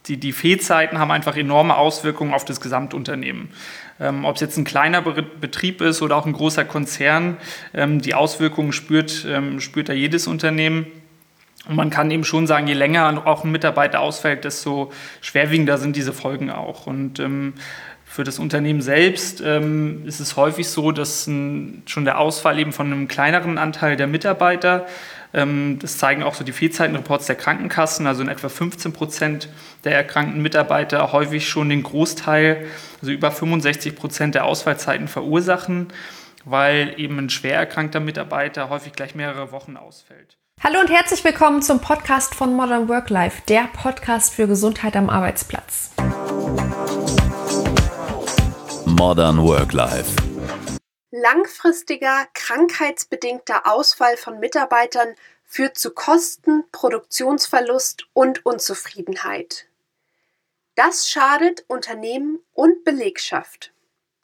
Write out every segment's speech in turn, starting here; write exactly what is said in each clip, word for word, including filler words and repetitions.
die, die Fehlzeiten haben einfach enorme Auswirkungen auf das Gesamtunternehmen. Ähm, ob es jetzt ein kleiner Be- Betrieb ist oder auch ein großer Konzern, ähm, die Auswirkungen spürt, ähm, spürt da jedes Unternehmen. Und man kann eben schon sagen, je länger auch ein Mitarbeiter ausfällt, desto schwerwiegender sind diese Folgen auch. Und ähm, für das Unternehmen selbst ähm, ist es häufig so, dass ein, schon der Ausfall eben von einem kleineren Anteil der Mitarbeiter, ähm, das zeigen auch so die Fehlzeitenreports der Krankenkassen, also in etwa fünfzehn Prozent der erkrankten Mitarbeiter häufig schon den Großteil, also über fünfundsechzig Prozent der Ausfallzeiten verursachen, weil eben ein schwer erkrankter Mitarbeiter häufig gleich mehrere Wochen ausfällt. Hallo und herzlich willkommen zum Podcast von Modern Work Life, der Podcast für Gesundheit am Arbeitsplatz. Modern Work Life. Langfristiger, krankheitsbedingter Ausfall von Mitarbeitern führt zu Kosten, Produktionsverlust und Unzufriedenheit. Das schadet Unternehmen und Belegschaft.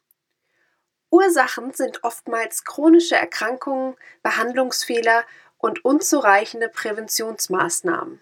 Ursachen sind oftmals chronische Erkrankungen, Behandlungsfehler und unzureichende Präventionsmaßnahmen.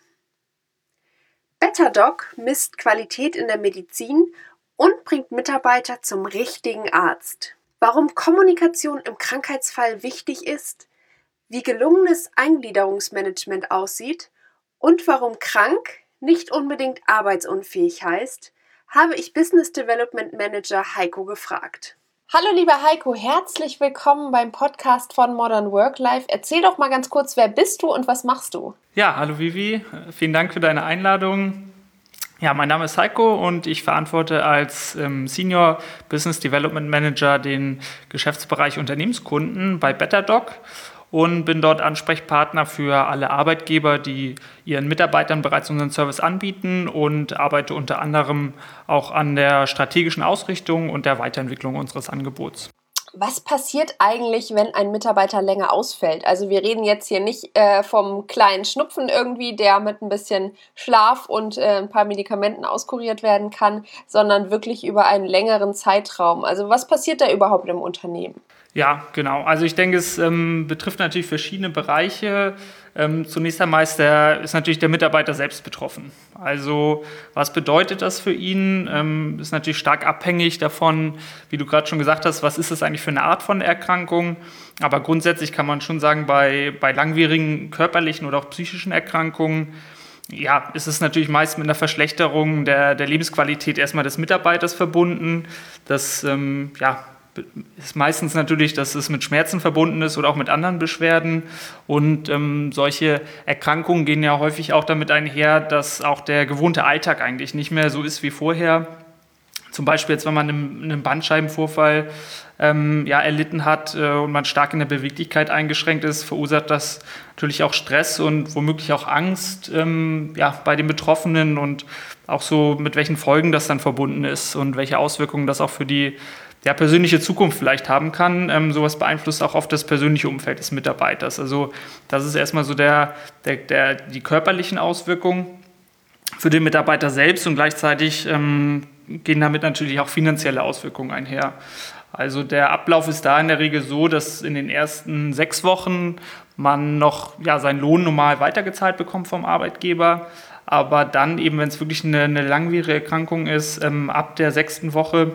BetterDoc misst Qualität in der Medizin und bringt Mitarbeiter zum richtigen Arzt. Warum Kommunikation im Krankheitsfall wichtig ist, wie gelungenes Eingliederungsmanagement aussieht und warum krank nicht unbedingt arbeitsunfähig heißt, habe ich Business Development Manager Heiko gefragt. Hallo lieber Heiko, herzlich willkommen beim Podcast von Modern Work Life. Erzähl doch mal ganz kurz, wer bist du und was machst du? Ja, hallo Vivi, vielen Dank für deine Einladung. Ja, mein Name ist Heiko und ich verantworte als ähm, Senior Business Development Manager den Geschäftsbereich Unternehmenskunden bei BetterDoc und bin dort Ansprechpartner für alle Arbeitgeber, die ihren Mitarbeitern bereits unseren Service anbieten und arbeite unter anderem auch an der strategischen Ausrichtung und der Weiterentwicklung unseres Angebots. Was passiert eigentlich, wenn ein Mitarbeiter länger ausfällt? Also wir reden jetzt hier nicht äh, vom kleinen Schnupfen irgendwie, der mit ein bisschen Schlaf und äh, ein paar Medikamenten auskuriert werden kann, sondern wirklich über einen längeren Zeitraum. Also was passiert da überhaupt im Unternehmen? Ja, genau. Also ich denke, es ähm, betrifft natürlich verschiedene Bereiche. Ähm, zunächst einmal ist, der, ist natürlich der Mitarbeiter selbst betroffen. Also was bedeutet das für ihn? Ähm, ist natürlich stark abhängig davon, wie du gerade schon gesagt hast, was ist das eigentlich für eine Art von Erkrankung? Aber grundsätzlich kann man schon sagen, bei, bei langwierigen körperlichen oder auch psychischen Erkrankungen, ja, ist es natürlich meist mit einer Verschlechterung der, der Lebensqualität erstmal des Mitarbeiters verbunden. Das, ähm, ja, ist meistens natürlich, dass es mit Schmerzen verbunden ist oder auch mit anderen Beschwerden. Und ähm, solche Erkrankungen gehen ja häufig auch damit einher, dass auch der gewohnte Alltag eigentlich nicht mehr so ist wie vorher. Zum Beispiel jetzt, wenn man einen, einen Bandscheibenvorfall ähm, ja, erlitten hat äh, und man stark in der Beweglichkeit eingeschränkt ist, verursacht das natürlich auch Stress und womöglich auch Angst ähm, ja, bei den Betroffenen und auch so mit welchen Folgen das dann verbunden ist und welche Auswirkungen das auch für die der persönliche Zukunft vielleicht haben kann. Ähm, sowas beeinflusst auch oft das persönliche Umfeld des Mitarbeiters. Also das ist erstmal so der, der, der, die körperlichen Auswirkungen für den Mitarbeiter selbst und gleichzeitig ähm, gehen damit natürlich auch finanzielle Auswirkungen einher. Also der Ablauf ist da in der Regel so, dass in den ersten sechs Wochen man noch ja, seinen Lohn normal weitergezahlt bekommt vom Arbeitgeber, aber dann eben, wenn es wirklich eine, eine langwierige Erkrankung ist, ähm, ab der sechsten Woche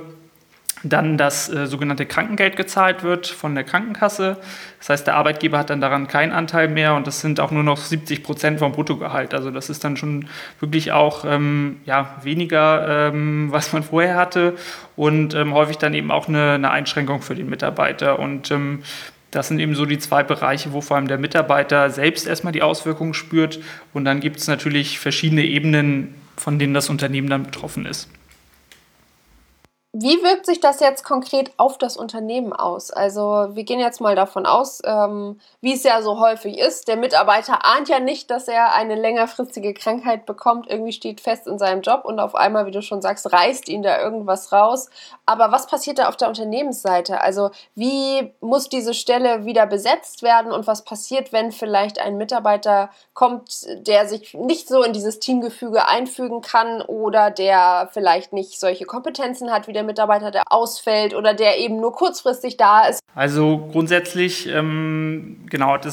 dann das äh, sogenannte Krankengeld gezahlt wird von der Krankenkasse. Das heißt, der Arbeitgeber hat dann daran keinen Anteil mehr und das sind auch nur noch siebzig Prozent vom Bruttogehalt. Also das ist dann schon wirklich auch ähm, ja, weniger, ähm, was man vorher hatte und ähm, häufig dann eben auch eine, eine Einschränkung für den Mitarbeiter. Und ähm, das sind eben so die zwei Bereiche, wo vor allem der Mitarbeiter selbst erstmal die Auswirkungen spürt. Und dann gibt es natürlich verschiedene Ebenen, von denen das Unternehmen dann betroffen ist. Wie wirkt sich das jetzt konkret auf das Unternehmen aus? Also wir gehen jetzt mal davon aus, ähm, wie es ja so häufig ist, der Mitarbeiter ahnt ja nicht, dass er eine längerfristige Krankheit bekommt, irgendwie steht fest in seinem Job und auf einmal, wie du schon sagst, reißt ihn da irgendwas raus. Aber was passiert da auf der Unternehmensseite? Also wie muss diese Stelle wieder besetzt werden und was passiert, wenn vielleicht ein Mitarbeiter kommt, der sich nicht so in dieses Teamgefüge einfügen kann oder der vielleicht nicht solche Kompetenzen hat wie der Mitarbeiter, der ausfällt oder der eben nur kurzfristig da ist? Also grundsätzlich, ähm, genau, das,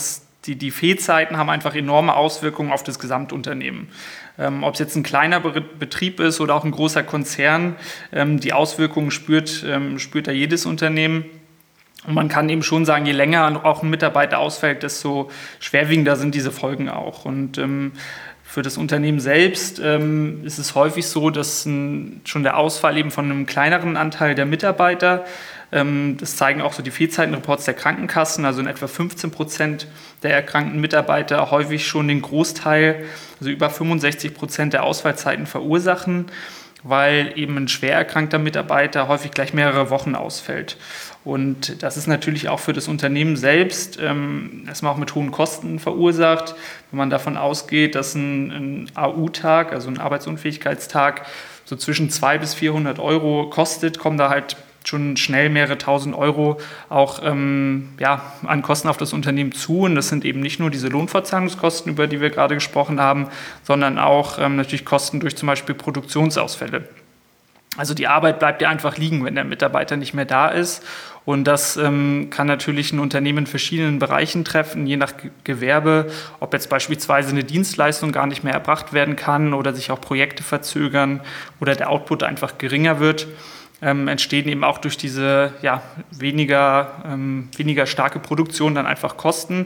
die, die Fehlzeiten haben einfach enorme Auswirkungen auf das Gesamtunternehmen. Ähm, ob es jetzt ein kleiner Be- Betrieb ist oder auch ein großer Konzern, ähm, die Auswirkungen spürt, ähm, spürt da jedes Unternehmen. Und man kann eben schon sagen, je länger auch ein Mitarbeiter ausfällt, desto schwerwiegender sind diese Folgen auch. Und ähm, für das Unternehmen selbst ähm, ist es häufig so, dass ein, schon der Ausfall eben von einem kleineren Anteil der Mitarbeiter, ähm, das zeigen auch so die Fehlzeitenreports der Krankenkassen, also in etwa fünfzehn Prozent der erkrankten Mitarbeiter häufig schon den Großteil, also über fünfundsechzig Prozent der Ausfallzeiten verursachen, weil eben ein schwer erkrankter Mitarbeiter häufig gleich mehrere Wochen ausfällt. Und das ist natürlich auch für das Unternehmen selbst ähm, erstmal auch mit hohen Kosten verursacht. Wenn man davon ausgeht, dass ein, ein A U-Tag, also ein Arbeitsunfähigkeitstag, so zwischen zweihundert bis vierhundert Euro kostet, kommen da halt schon schnell mehrere tausend Euro auch ähm, ja, an Kosten auf das Unternehmen zu. Und das sind eben nicht nur diese Lohnfortzahlungskosten, über die wir gerade gesprochen haben, sondern auch ähm, natürlich Kosten durch zum Beispiel Produktionsausfälle. Also die Arbeit bleibt ja einfach liegen, wenn der Mitarbeiter nicht mehr da ist. Und das ähm, kann natürlich ein Unternehmen in verschiedenen Bereichen treffen, je nach Ge- Gewerbe, ob jetzt beispielsweise eine Dienstleistung gar nicht mehr erbracht werden kann oder sich auch Projekte verzögern oder der Output einfach geringer wird. Ähm, entstehen eben auch durch diese ja, weniger, ähm, weniger starke Produktion dann einfach Kosten.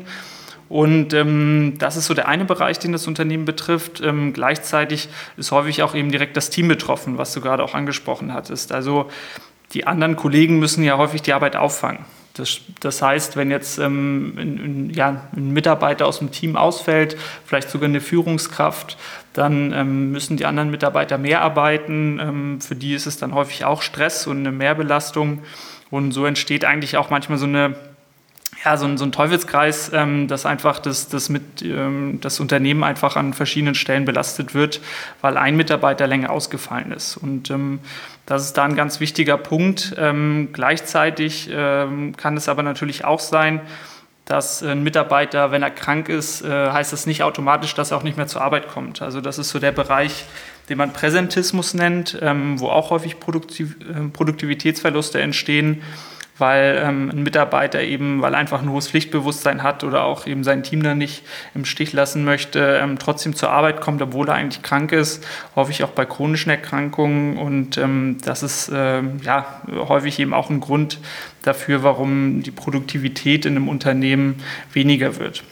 Und ähm, das ist so der eine Bereich, den das Unternehmen betrifft. Ähm, gleichzeitig ist häufig auch eben direkt das Team betroffen, was du gerade auch angesprochen hattest. Also die anderen Kollegen müssen ja häufig die Arbeit auffangen. Das, das heißt, wenn jetzt ähm, ein, ein, ja, ein Mitarbeiter aus dem Team ausfällt, vielleicht sogar eine Führungskraft, dann ähm, müssen die anderen Mitarbeiter mehr arbeiten. Ähm, für die ist es dann häufig auch Stress und eine Mehrbelastung. Und so entsteht eigentlich auch manchmal so eine Ja, so ein, so ein Teufelskreis, ähm, dass einfach das, das, mit, ähm, das Unternehmen einfach an verschiedenen Stellen belastet wird, weil ein Mitarbeiter länger ausgefallen ist. Und ähm, das ist da ein ganz wichtiger Punkt. Ähm, gleichzeitig ähm, kann es aber natürlich auch sein, dass ein Mitarbeiter, wenn er krank ist, äh, heißt das nicht automatisch, dass er auch nicht mehr zur Arbeit kommt. Also das ist so der Bereich, den man Präsentismus nennt, ähm, wo auch häufig Produktiv- äh, Produktivitätsverluste entstehen, weil ähm, ein Mitarbeiter eben, weil er einfach ein hohes Pflichtbewusstsein hat oder auch eben sein Team dann nicht im Stich lassen möchte, ähm, trotzdem zur Arbeit kommt, obwohl er eigentlich krank ist, häufig auch bei chronischen Erkrankungen. Und ähm, das ist ähm, ja, häufig eben auch ein Grund dafür, warum die Produktivität in einem Unternehmen weniger wird.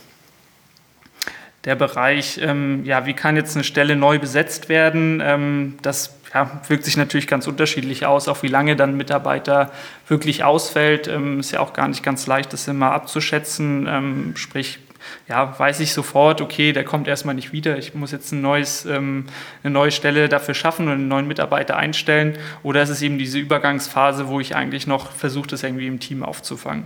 Der Bereich, ähm, ja, wie kann jetzt eine Stelle neu besetzt werden, ähm, das ja, wirkt sich natürlich ganz unterschiedlich aus, auch wie lange dann ein Mitarbeiter wirklich ausfällt. Ähm, ist ja auch gar nicht ganz leicht, das immer abzuschätzen. Ähm, sprich, ja, weiß ich sofort, okay, der kommt erstmal nicht wieder, ich muss jetzt ein neues, ähm, eine neue Stelle dafür schaffen und einen neuen Mitarbeiter einstellen. Oder ist es eben diese Übergangsphase, wo ich eigentlich noch versuche, das irgendwie im Team aufzufangen?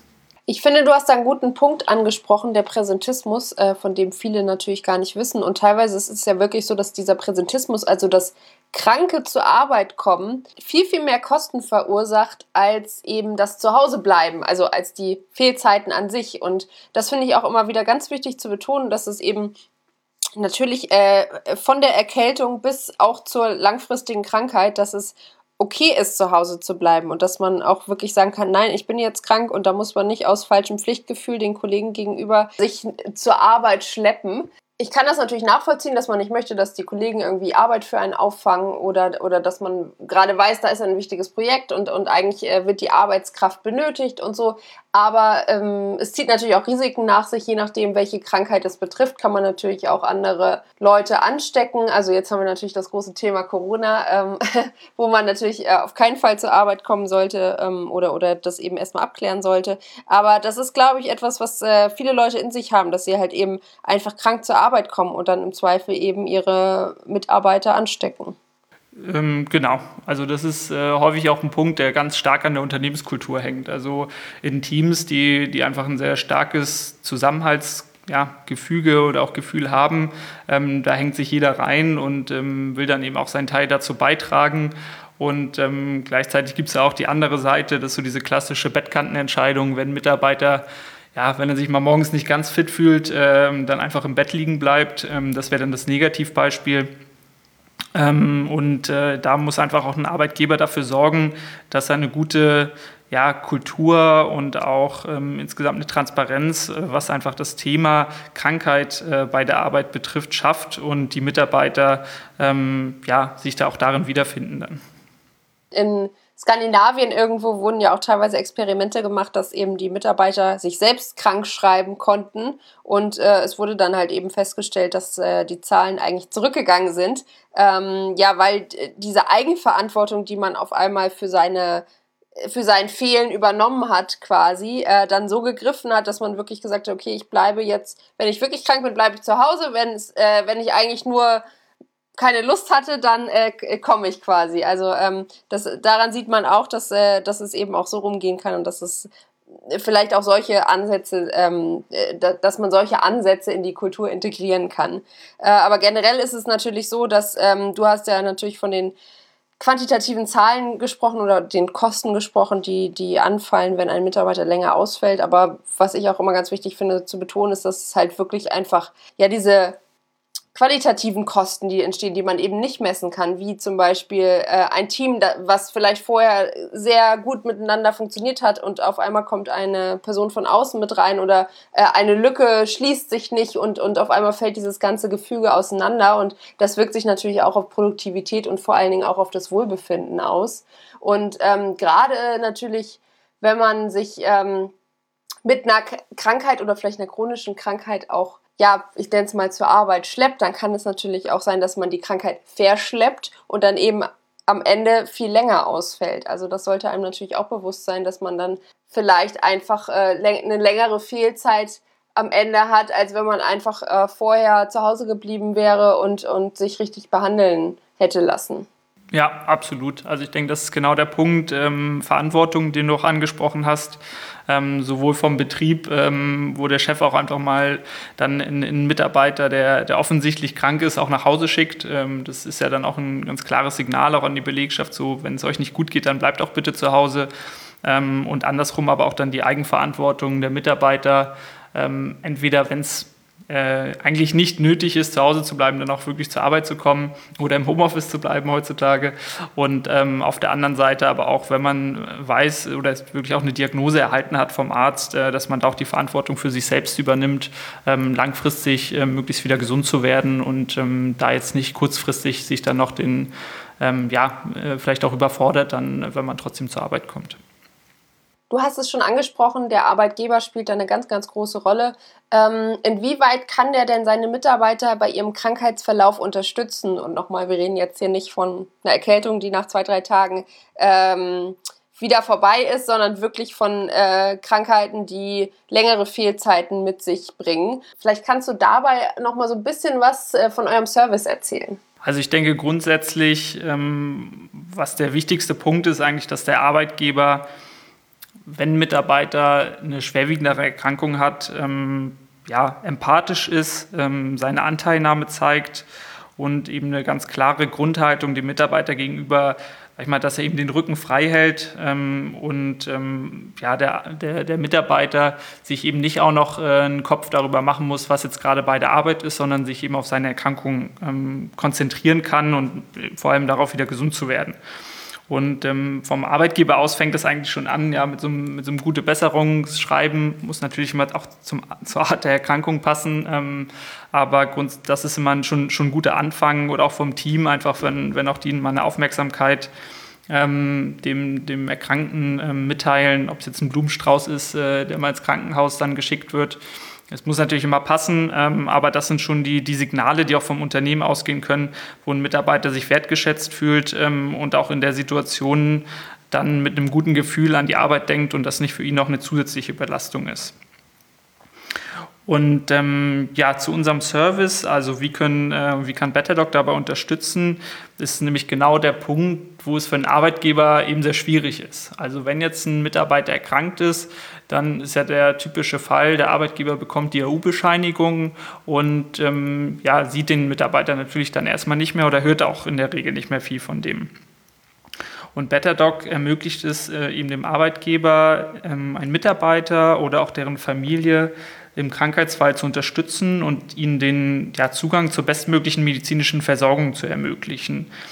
Ich finde, du hast da einen guten Punkt angesprochen, der Präsentismus, äh, von dem viele natürlich gar nicht wissen. Und teilweise ist es ja wirklich so, dass dieser Präsentismus, also das Kranke zur Arbeit kommen, viel, viel mehr Kosten verursacht, als eben das Zuhausebleiben, also als die Fehlzeiten an sich. Und das finde ich auch immer wieder ganz wichtig zu betonen, dass es eben natürlich äh, von der Erkältung bis auch zur langfristigen Krankheit, dass es okay ist, zu Hause zu bleiben und dass man auch wirklich sagen kann, nein, ich bin jetzt krank und da muss man nicht aus falschem Pflichtgefühl den Kollegen gegenüber sich zur Arbeit schleppen. Ich kann das natürlich nachvollziehen, dass man nicht möchte, dass die Kollegen irgendwie Arbeit für einen auffangen oder, oder dass man gerade weiß, da ist ein wichtiges Projekt und, und eigentlich äh, wird die Arbeitskraft benötigt und so. Aber ähm, es zieht natürlich auch Risiken nach sich, je nachdem, welche Krankheit es betrifft, kann man natürlich auch andere Leute anstecken. Also jetzt haben wir natürlich das große Thema Corona, ähm, wo man natürlich äh, auf keinen Fall zur Arbeit kommen sollte ähm, oder, oder das eben erstmal abklären sollte. Aber das ist, glaube ich, etwas, was äh, viele Leute in sich haben, dass sie halt eben einfach krank zur Arbeit kommen und dann im Zweifel eben ihre Mitarbeiter anstecken. Ähm, genau, also das ist äh, häufig auch ein Punkt, der ganz stark an der Unternehmenskultur hängt. Also in Teams, die, die einfach ein sehr starkes Zusammenhaltsgefüge ja, oder auch Gefühl haben, ähm, da hängt sich jeder rein und ähm, will dann eben auch seinen Teil dazu beitragen. Und ähm, gleichzeitig gibt es ja auch die andere Seite, das ist so diese klassische Bettkantenentscheidung, wenn ein Mitarbeiter, ja, wenn er sich mal morgens nicht ganz fit fühlt, ähm, dann einfach im Bett liegen bleibt. Ähm, das wäre dann das Negativbeispiel. Ähm, und äh, da muss einfach auch ein Arbeitgeber dafür sorgen, dass er eine gute ja, Kultur und auch ähm, insgesamt eine Transparenz, äh, was einfach das Thema Krankheit äh, bei der Arbeit betrifft, schafft und die Mitarbeiter ähm, ja, sich da auch darin wiederfinden dann. In Skandinavien irgendwo wurden ja auch teilweise Experimente gemacht, dass eben die Mitarbeiter sich selbst krank schreiben konnten und äh, es wurde dann halt eben festgestellt, dass äh, die Zahlen eigentlich zurückgegangen sind. Ähm, ja, weil d- diese Eigenverantwortung, die man auf einmal für seine für sein Fehlen übernommen hat quasi, äh, dann so gegriffen hat, dass man wirklich gesagt hat, okay, ich bleibe jetzt, wenn ich wirklich krank bin, bleibe ich zu Hause, wenn es, äh, wenn ich eigentlich nur keine Lust hatte, dann äh, komme ich quasi. Also ähm, das, daran sieht man auch, dass, äh, dass es eben auch so rumgehen kann und dass es vielleicht auch solche Ansätze, ähm, da, dass man solche Ansätze in die Kultur integrieren kann. Äh, aber generell ist es natürlich so, dass ähm, du hast ja natürlich von den quantitativen Zahlen gesprochen oder den Kosten gesprochen, die, die anfallen, wenn ein Mitarbeiter länger ausfällt. Aber was ich auch immer ganz wichtig finde zu betonen, ist, dass es halt wirklich einfach, ja, diese qualitativen Kosten, die entstehen, die man eben nicht messen kann, wie zum Beispiel äh, ein Team, da, was vielleicht vorher sehr gut miteinander funktioniert hat und auf einmal kommt eine Person von außen mit rein oder äh, eine Lücke schließt sich nicht und, und auf einmal fällt dieses ganze Gefüge auseinander und das wirkt sich natürlich auch auf Produktivität und vor allen Dingen auch auf das Wohlbefinden aus. Und ähm, gerade natürlich, wenn man sich ähm, mit einer K- Krankheit oder vielleicht einer chronischen Krankheit auch, ja, ich nenne es mal zur Arbeit schleppt, dann kann es natürlich auch sein, dass man die Krankheit verschleppt und dann eben am Ende viel länger ausfällt. Also das sollte einem natürlich auch bewusst sein, dass man dann vielleicht einfach äh, eine längere Fehlzeit am Ende hat, als wenn man einfach äh, vorher zu Hause geblieben wäre und, und sich richtig behandeln hätte lassen. Ja, absolut. Also ich denke, das ist genau der Punkt, ähm, Verantwortung, den du auch angesprochen hast, ähm, sowohl vom Betrieb, ähm, wo der Chef auch einfach mal dann einen Mitarbeiter, der, der offensichtlich krank ist, auch nach Hause schickt. Ähm, das ist ja dann auch ein ganz klares Signal auch an die Belegschaft, so wenn es euch nicht gut geht, dann bleibt auch bitte zu Hause. Ähm, und andersrum aber auch dann die Eigenverantwortung der Mitarbeiter, ähm, entweder wenn es Äh, eigentlich nicht nötig ist, zu Hause zu bleiben, dann auch wirklich zur Arbeit zu kommen oder im Homeoffice zu bleiben heutzutage. Und ähm, auf der anderen Seite aber auch, wenn man weiß oder wirklich auch eine Diagnose erhalten hat vom Arzt, äh, dass man da auch die Verantwortung für sich selbst übernimmt, ähm, langfristig äh, möglichst wieder gesund zu werden und ähm, da jetzt nicht kurzfristig sich dann noch den, ähm, ja, äh, vielleicht auch überfordert, dann, wenn man trotzdem zur Arbeit kommt. Du hast es schon angesprochen, der Arbeitgeber spielt da eine ganz, ganz große Rolle. Ähm, inwieweit kann der denn seine Mitarbeiter bei ihrem Krankheitsverlauf unterstützen? Und nochmal, wir reden jetzt hier nicht von einer Erkältung, die nach zwei, drei Tagen ähm, wieder vorbei ist, sondern wirklich von äh, Krankheiten, die längere Fehlzeiten mit sich bringen. Vielleicht kannst du dabei nochmal so ein bisschen was äh, von eurem Service erzählen. Also ich denke grundsätzlich, ähm, was der wichtigste Punkt ist eigentlich, dass der Arbeitgeber, wenn ein Mitarbeiter eine schwerwiegendere Erkrankung hat, ähm, ja, empathisch ist, ähm, seine Anteilnahme zeigt und eben eine ganz klare Grundhaltung dem Mitarbeiter gegenüber, sag ich mal, dass er eben den Rücken frei hält ähm, und ähm, ja, der, der, der Mitarbeiter sich eben nicht auch noch äh, einen Kopf darüber machen muss, was jetzt gerade bei der Arbeit ist, sondern sich eben auf seine Erkrankung ähm, konzentrieren kann und vor allem darauf, wieder gesund zu werden. Und ähm, vom Arbeitgeber aus fängt das eigentlich schon an, ja, mit so einem, mit so einem gute Besserungsschreiben, muss natürlich immer auch zum, zur Art der Erkrankung passen, ähm, aber Grund, das ist immer schon, schon ein guter Anfang oder auch vom Team, einfach wenn, wenn auch die mal eine Aufmerksamkeit ähm, dem, dem Erkrankten ähm, mitteilen, ob es jetzt ein Blumenstrauß ist, äh, der mal ins Krankenhaus dann geschickt wird. Es muss natürlich immer passen, ähm, aber das sind schon die, die Signale, die auch vom Unternehmen ausgehen können, wo ein Mitarbeiter sich wertgeschätzt fühlt ähm, und auch in der Situation dann mit einem guten Gefühl an die Arbeit denkt und das nicht für ihn noch eine zusätzliche Belastung ist. Und ähm, ja, zu unserem Service, also wie, können, äh, wie kann BetterDoc dabei unterstützen, ist nämlich genau der Punkt, wo es für einen Arbeitgeber eben sehr schwierig ist. Also wenn jetzt ein Mitarbeiter erkrankt ist, dann ist ja der typische Fall, der Arbeitgeber bekommt die A U-Bescheinigung und ähm, ja, sieht den Mitarbeiter natürlich dann erstmal nicht mehr oder hört auch in der Regel nicht mehr viel von dem. Und BetterDoc ermöglicht es äh, eben dem Arbeitgeber, ähm, einen Mitarbeiter oder auch deren Familie im Krankheitsfall zu unterstützen und ihnen den ja, Zugang zur bestmöglichen medizinischen Versorgung zu ermöglichen.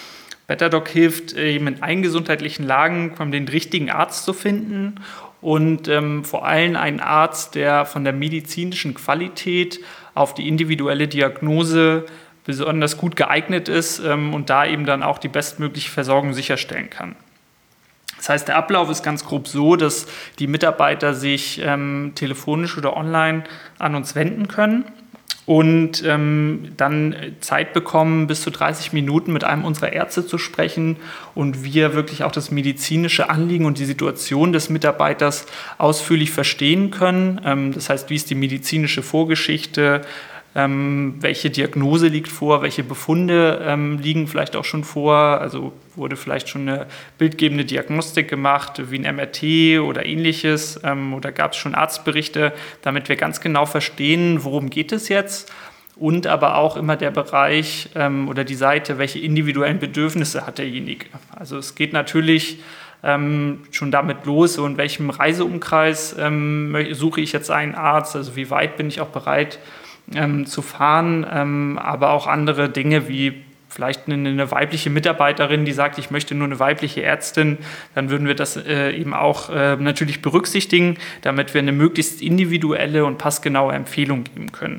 Bettadoc hilft eben in allen gesundheitlichen Lagen, den richtigen Arzt zu finden und ähm, vor allem einen Arzt, der von der medizinischen Qualität auf die individuelle Diagnose besonders gut geeignet ist ähm, und da eben dann auch die bestmögliche Versorgung sicherstellen kann. Das heißt, der Ablauf ist ganz grob so, dass die Mitarbeiter sich ähm, telefonisch oder online an uns wenden können und ähm, dann Zeit bekommen, bis zu dreißig Minuten mit einem unserer Ärzte zu sprechen und wir wirklich auch das medizinische Anliegen und die Situation des Mitarbeiters ausführlich verstehen können. Ähm, das heißt, wie ist die medizinische Vorgeschichte, Ähm, welche Diagnose liegt vor, welche Befunde ähm, liegen vielleicht auch schon vor, also wurde vielleicht schon eine bildgebende Diagnostik gemacht, wie ein M R T oder ähnliches, ähm, oder gab es schon Arztberichte, damit wir ganz genau verstehen, worum geht es jetzt, und aber auch immer der Bereich ähm, oder die Seite, welche individuellen Bedürfnisse hat derjenige. Also es geht natürlich Ähm, schon damit los, so in welchem Reiseumkreis ähm, suche ich jetzt einen Arzt, also wie weit bin ich auch bereit ähm, zu fahren, ähm, aber auch andere Dinge wie vielleicht eine, eine weibliche Mitarbeiterin, die sagt, ich möchte nur eine weibliche Ärztin, dann würden wir das äh, eben auch äh, natürlich berücksichtigen, damit wir eine möglichst individuelle und passgenaue Empfehlung geben können.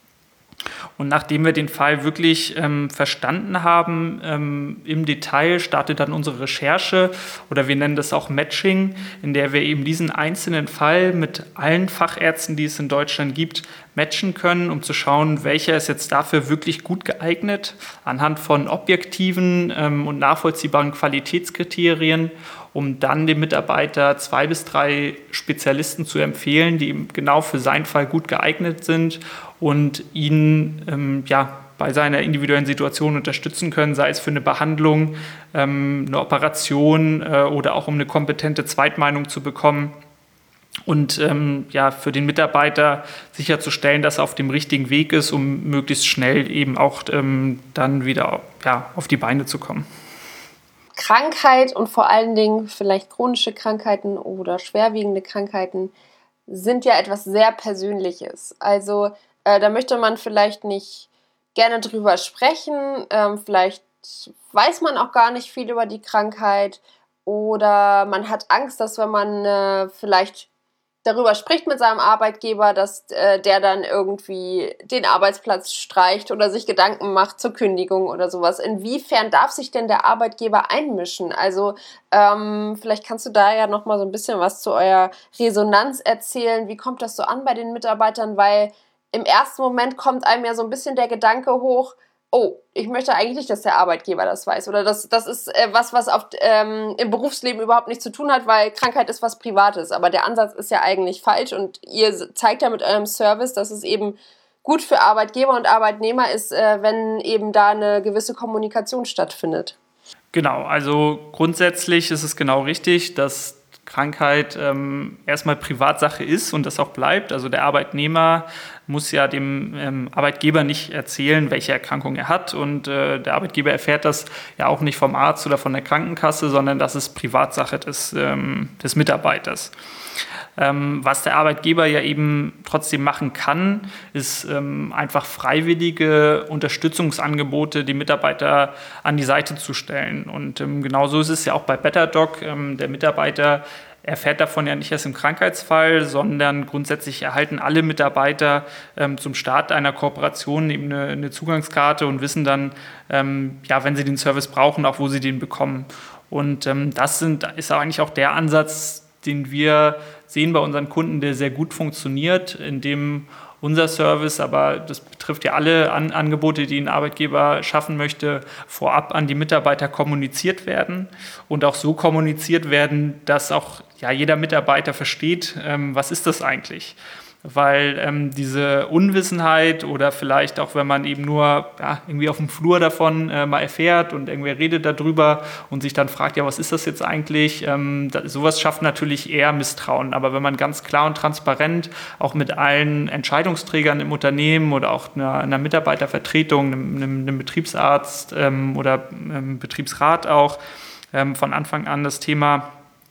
Und nachdem wir den Fall wirklich ähm, verstanden haben, ähm, im Detail startet dann unsere Recherche oder wir nennen das auch Matching, in der wir eben diesen einzelnen Fall mit allen Fachärzten, die es in Deutschland gibt, matchen können, um zu schauen, welcher ist jetzt dafür wirklich gut geeignet, anhand von objektiven ähm, und nachvollziehbaren Qualitätskriterien, um dann dem Mitarbeiter zwei bis drei Spezialisten zu empfehlen, die eben genau für seinen Fall gut geeignet sind und ihn ähm, ja, bei seiner individuellen Situation unterstützen können, sei es für eine Behandlung, ähm, eine Operation äh, oder auch um eine kompetente Zweitmeinung zu bekommen. Und ähm, ja, für den Mitarbeiter sicherzustellen, dass er auf dem richtigen Weg ist, um möglichst schnell eben auch ähm, dann wieder ja, auf die Beine zu kommen. Krankheit und vor allen Dingen vielleicht chronische Krankheiten oder schwerwiegende Krankheiten sind ja etwas sehr Persönliches. Also äh, da möchte man vielleicht nicht gerne drüber sprechen, ähm, vielleicht weiß man auch gar nicht viel über die Krankheit oder man hat Angst, dass wenn man äh, vielleicht darüber spricht mit seinem Arbeitgeber, dass äh, der dann irgendwie den Arbeitsplatz streicht oder sich Gedanken macht zur Kündigung oder sowas. Inwiefern darf sich denn der Arbeitgeber einmischen? Also ähm, vielleicht kannst du da ja noch mal so ein bisschen was zu eurer Resonanz erzählen. Wie kommt das so an bei den Mitarbeitern? Weil im ersten Moment kommt einem ja so ein bisschen der Gedanke hoch, oh, ich möchte eigentlich nicht, dass der Arbeitgeber das weiß. Oder das, das ist äh, was, was auf, ähm, im Berufsleben überhaupt nichts zu tun hat, weil Krankheit ist was Privates. Aber der Ansatz ist ja eigentlich falsch und ihr zeigt ja mit eurem Service, dass es eben gut für Arbeitgeber und Arbeitnehmer ist, äh, wenn eben da eine gewisse Kommunikation stattfindet. Genau, also grundsätzlich ist es genau richtig, dass Krankheit ähm, erstmal Privatsache ist und das auch bleibt. Also der Arbeitnehmer muss ja dem ähm, Arbeitgeber nicht erzählen, welche Erkrankung er hat und äh, der Arbeitgeber erfährt das ja auch nicht vom Arzt oder von der Krankenkasse, sondern das ist Privatsache des, ähm, des Mitarbeiters. Ähm, was der Arbeitgeber ja eben trotzdem machen kann, ist ähm, einfach freiwillige Unterstützungsangebote die Mitarbeiter an die Seite zu stellen. Und ähm, genauso ist es ja auch bei Bettadoc. Ähm, der Mitarbeiter erfährt davon ja nicht erst im Krankheitsfall, sondern grundsätzlich erhalten alle Mitarbeiter ähm, zum Start einer Kooperation eben eine, eine Zugangskarte und wissen dann, ähm, ja, wenn sie den Service brauchen, auch wo sie den bekommen. Und ähm, das sind, ist eigentlich auch der Ansatz, den wir sehen bei unseren Kunden, der sehr gut funktioniert, in dem unser Service, aber das betrifft ja alle An- Angebote, die ein Arbeitgeber schaffen möchte, vorab an die Mitarbeiter kommuniziert werden und auch so kommuniziert werden, dass auch ja, jeder Mitarbeiter versteht, ähm, was ist das eigentlich? Weil ähm, diese Unwissenheit oder vielleicht auch, wenn man eben nur ja, irgendwie auf dem Flur davon äh, mal erfährt und irgendwer redet darüber und sich dann fragt, ja, was ist das jetzt eigentlich? Ähm, das, sowas schafft natürlich eher Misstrauen. Aber wenn man ganz klar und transparent auch mit allen Entscheidungsträgern im Unternehmen oder auch einer, einer Mitarbeitervertretung, einem, einem, einem Betriebsarzt ähm, oder einem Betriebsrat auch ähm, von Anfang an das Thema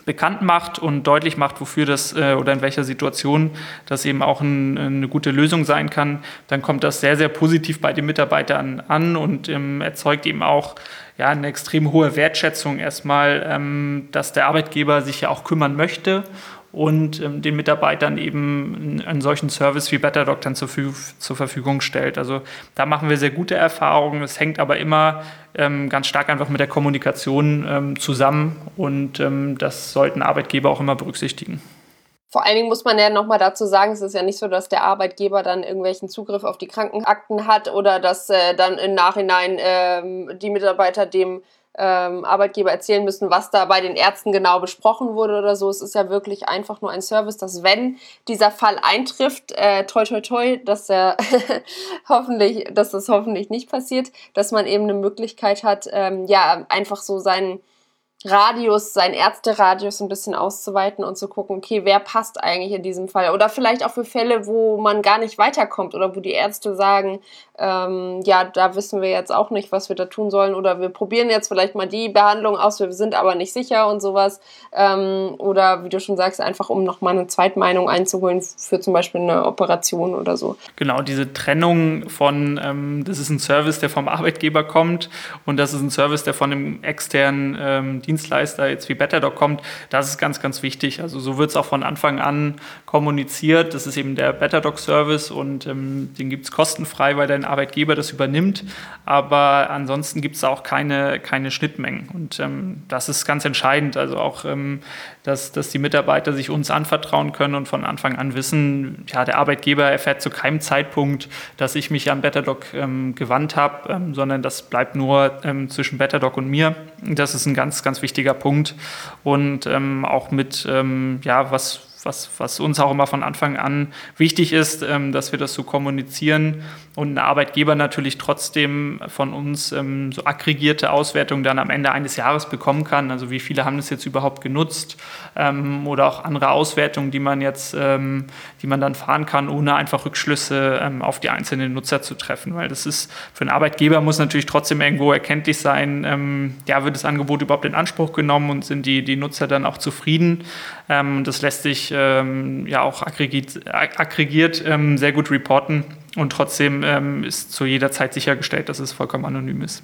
bekannt macht und deutlich macht, wofür das äh, oder in welcher Situation das eben auch ein, eine gute Lösung sein kann, dann kommt das sehr, sehr positiv bei den Mitarbeitern an und ähm, erzeugt eben auch ja, eine extrem hohe Wertschätzung erstmal, ähm, dass der Arbeitgeber sich ja auch kümmern möchte und ähm, den Mitarbeitern eben einen solchen Service wie BetterDoc dann zur, zur Verfügung stellt. Also da machen wir sehr gute Erfahrungen. Es hängt aber immer ähm, ganz stark einfach mit der Kommunikation ähm, zusammen und ähm, das sollten Arbeitgeber auch immer berücksichtigen. Vor allen Dingen muss man ja nochmal dazu sagen, es ist ja nicht so, dass der Arbeitgeber dann irgendwelchen Zugriff auf die Krankenakten hat oder dass äh, dann im Nachhinein ähm, die Mitarbeiter dem ähm, Arbeitgeber erzählen müssen, was da bei den Ärzten genau besprochen wurde oder so. Es ist ja wirklich einfach nur ein Service, dass wenn dieser Fall eintrifft, äh, toi toi toi, dass der hoffentlich, dass das hoffentlich nicht passiert, dass man eben eine Möglichkeit hat, ähm, ja, einfach so seinen Radius, sein Ärzteradius ein bisschen auszuweiten und zu gucken, okay, wer passt eigentlich in diesem Fall? Oder vielleicht auch für Fälle, wo man gar nicht weiterkommt oder wo die Ärzte sagen, ähm, ja, da wissen wir jetzt auch nicht, was wir da tun sollen oder wir probieren jetzt vielleicht mal die Behandlung aus, wir sind aber nicht sicher und sowas. Ähm, oder wie du schon sagst, einfach um nochmal eine Zweitmeinung einzuholen für zum Beispiel eine Operation oder so. Genau, diese Trennung von, ähm, das ist ein Service, der vom Arbeitgeber kommt und das ist ein Service, der von einem externen ähm, Dienstleister jetzt wie BetterDoc kommt, das ist ganz, ganz wichtig. Also so wird es auch von Anfang an kommuniziert. Das ist eben der BetterDoc-Service und ähm, den gibt es kostenfrei, weil dein Arbeitgeber das übernimmt. Aber ansonsten gibt es auch keine, keine Schnittmengen. Und ähm, das ist ganz entscheidend. Also auch, ähm, dass, dass die Mitarbeiter sich uns anvertrauen können und von Anfang an wissen, ja, der Arbeitgeber erfährt zu keinem Zeitpunkt, dass ich mich an BetterDoc ähm, gewandt habe, ähm, sondern das bleibt nur ähm, zwischen BetterDoc und mir. Das ist ein ganz, ganz wichtiger Punkt und ähm, auch mit, ähm, ja, was, was, was uns auch immer von Anfang an wichtig ist, ähm, dass wir das so kommunizieren und ein Arbeitgeber natürlich trotzdem von uns ähm, so aggregierte Auswertungen dann am Ende eines Jahres bekommen kann. Also wie viele haben das jetzt überhaupt genutzt ähm, oder auch andere Auswertungen, die man jetzt, ähm, die man dann fahren kann, ohne einfach Rückschlüsse ähm, auf die einzelnen Nutzer zu treffen. Weil das ist für einen Arbeitgeber muss natürlich trotzdem irgendwo erkenntlich sein, ähm, ja, wird das Angebot überhaupt in Anspruch genommen und sind die, die Nutzer dann auch zufrieden. Ähm, das lässt sich ähm, ja auch aggregiert, aggregiert ähm, sehr gut reporten. Und trotzdem ähm, ist zu jeder Zeit sichergestellt, dass es vollkommen anonym ist.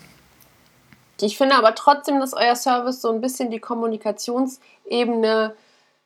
Ich finde aber trotzdem, dass euer Service so ein bisschen die Kommunikationsebene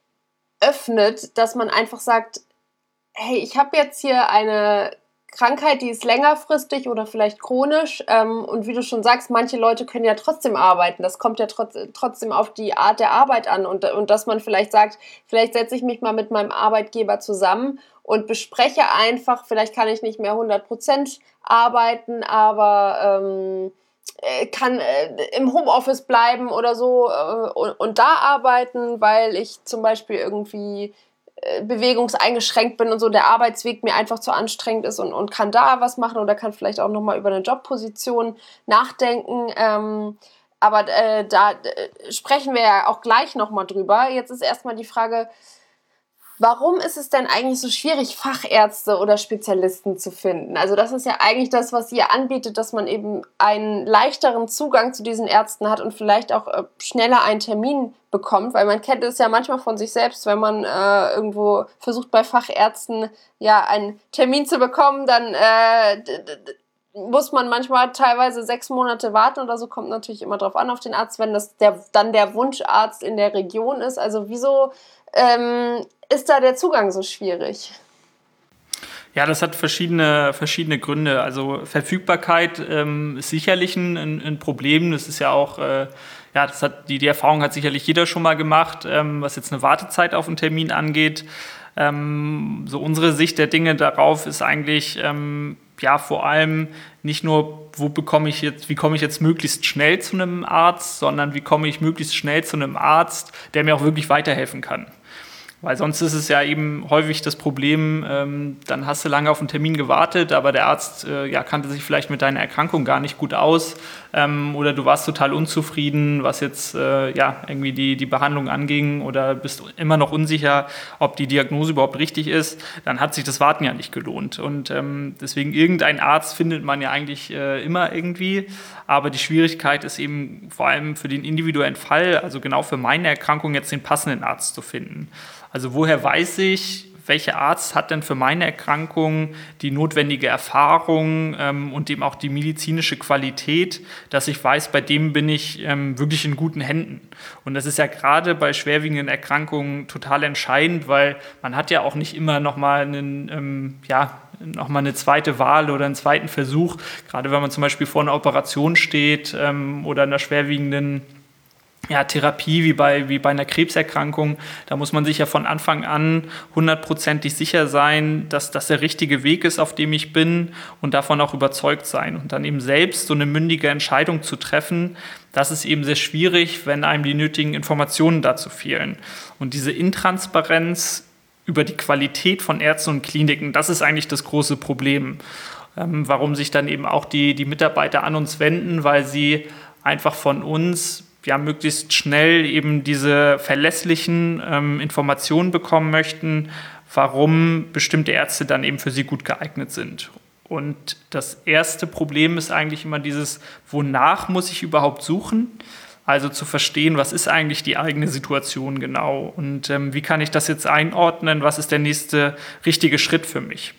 öffnet, dass man einfach sagt, hey, ich habe jetzt hier eine Krankheit, die ist längerfristig oder vielleicht chronisch ähm, und wie du schon sagst, manche Leute können ja trotzdem arbeiten, das kommt ja trotz, trotzdem auf die Art der Arbeit an und, und dass man vielleicht sagt, vielleicht setze ich mich mal mit meinem Arbeitgeber zusammen und bespreche einfach, vielleicht kann ich nicht mehr hundert Prozent arbeiten, aber ähm, kann äh, im Homeoffice bleiben oder so äh, und, und da arbeiten, weil ich zum Beispiel irgendwie bewegungseingeschränkt bin und so, der Arbeitsweg mir einfach zu anstrengend ist und, und kann da was machen oder kann vielleicht auch nochmal über eine Jobposition nachdenken. Ähm, aber äh, da äh, sprechen wir ja auch gleich nochmal drüber. Jetzt ist erstmal die Frage, warum ist es denn eigentlich so schwierig, Fachärzte oder Spezialisten zu finden? Also das ist ja eigentlich das, was ihr anbietet, dass man eben einen leichteren Zugang zu diesen Ärzten hat und vielleicht auch äh, schneller einen Termin bekommt, weil man kennt es ja manchmal von sich selbst, wenn man äh, irgendwo versucht bei Fachärzten ja einen Termin zu bekommen, dann äh, d- d- muss man manchmal teilweise sechs Monate warten oder so, kommt natürlich immer drauf an auf den Arzt, wenn das der, dann der Wunscharzt in der Region ist. Also wieso ähm, ist da der Zugang so schwierig? Ja, das hat verschiedene, verschiedene Gründe. Also Verfügbarkeit ähm, ist sicherlich ein, ein Problem. Das ist ja auch, äh, ja, das hat, die, die Erfahrung hat sicherlich jeder schon mal gemacht, ähm, was jetzt eine Wartezeit auf einen Termin angeht. Ähm, so unsere Sicht der Dinge darauf ist eigentlich, ähm, ja, vor allem nicht nur, wo bekomme ich jetzt, wie komme ich jetzt möglichst schnell zu einem Arzt, sondern wie komme ich möglichst schnell zu einem Arzt, der mir auch wirklich weiterhelfen kann. Weil sonst ist es ja eben häufig das Problem, ähm, dann hast du lange auf einen Termin gewartet, aber der Arzt äh, ja, kannte sich vielleicht mit deiner Erkrankung gar nicht gut aus ähm, oder du warst total unzufrieden, was jetzt äh, ja, irgendwie die, die Behandlung anging oder bist immer noch unsicher, ob die Diagnose überhaupt richtig ist, dann hat sich das Warten ja nicht gelohnt. Und ähm, deswegen irgendeinen Arzt findet man ja eigentlich äh, immer irgendwie, aber die Schwierigkeit ist eben vor allem für den individuellen Fall, also genau für meine Erkrankung jetzt den passenden Arzt zu finden. Also woher weiß ich, welcher Arzt hat denn für meine Erkrankung die notwendige Erfahrung ähm, und eben auch die medizinische Qualität, dass ich weiß, bei dem bin ich ähm, wirklich in guten Händen. Und das ist ja gerade bei schwerwiegenden Erkrankungen total entscheidend, weil man hat ja auch nicht immer nochmal einen, ähm, ja, nochmal eine zweite Wahl oder einen zweiten Versuch, gerade wenn man zum Beispiel vor einer Operation steht ähm, oder einer schwerwiegenden Ja, Therapie wie bei, wie bei einer Krebserkrankung, da muss man sich ja von Anfang an hundertprozentig sicher sein, dass das der richtige Weg ist, auf dem ich bin und davon auch überzeugt sein. Und dann eben selbst so eine mündige Entscheidung zu treffen, das ist eben sehr schwierig, wenn einem die nötigen Informationen dazu fehlen. Und diese Intransparenz über die Qualität von Ärzten und Kliniken, das ist eigentlich das große Problem. Ähm, warum sich dann eben auch die, die Mitarbeiter an uns wenden, weil sie einfach von uns ja, möglichst schnell eben diese verlässlichen ähm, Informationen bekommen möchten, warum bestimmte Ärzte dann eben für sie gut geeignet sind. Und das erste Problem ist eigentlich immer dieses, wonach muss ich überhaupt suchen? Also zu verstehen, was ist eigentlich die eigene Situation genau und ähm, wie kann ich das jetzt einordnen, was ist der nächste richtige Schritt für mich?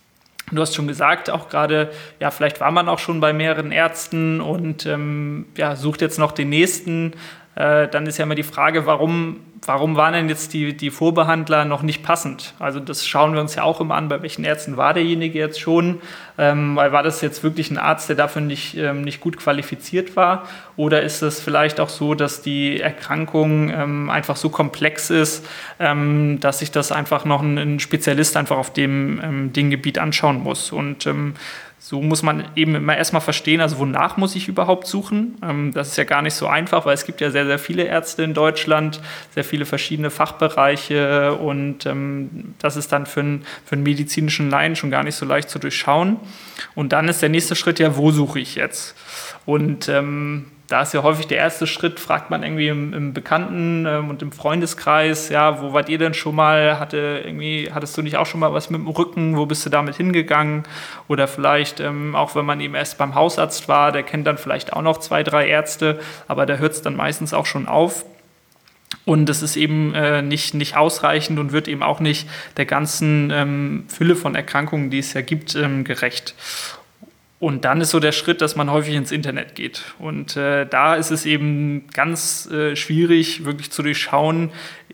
Du hast schon gesagt, auch gerade, ja, vielleicht war man auch schon bei mehreren Ärzten und ähm, ja, sucht jetzt noch den nächsten. Äh, dann ist ja immer die Frage, warum, warum waren denn jetzt die, die Vorbehandler noch nicht passend? Also das schauen wir uns ja auch immer an, bei welchen Ärzten war derjenige jetzt schon. Ähm, weil war das jetzt wirklich ein Arzt, der dafür nicht, ähm, nicht gut qualifiziert war? Oder ist es vielleicht auch so, dass die Erkrankung ähm, einfach so komplex ist, ähm, dass sich das einfach noch ein, ein Spezialist einfach auf dem, ähm, dem Gebiet anschauen muss? Und ähm, so muss man eben immer erstmal verstehen, also wonach muss ich überhaupt suchen? Ähm, das ist ja gar nicht so einfach, weil es gibt ja sehr, sehr viele Ärzte in Deutschland, sehr viele verschiedene Fachbereiche und ähm, das ist dann für einen, für einen medizinischen Laien schon gar nicht so leicht zu durchschauen. Und dann ist der nächste Schritt ja, wo suche ich jetzt? Und ähm, da ist ja häufig der erste Schritt, fragt man irgendwie im, im Bekannten- ähm, und im Freundeskreis, ja, wo wart ihr denn schon mal? Hatte irgendwie, hattest du nicht auch schon mal was mit dem Rücken? Wo bist du damit hingegangen? Oder vielleicht, ähm, auch wenn man eben erst beim Hausarzt war, der kennt dann vielleicht auch noch zwei, drei Ärzte, aber da hört es dann meistens auch schon auf. Und das ist eben äh, nicht, nicht ausreichend und wird eben auch nicht der ganzen ähm, Fülle von Erkrankungen, die es ja gibt, ähm, gerecht. Und dann ist so der Schritt, dass man häufig ins Internet geht. Und äh, da ist es eben ganz äh, schwierig, wirklich zu durchschauen,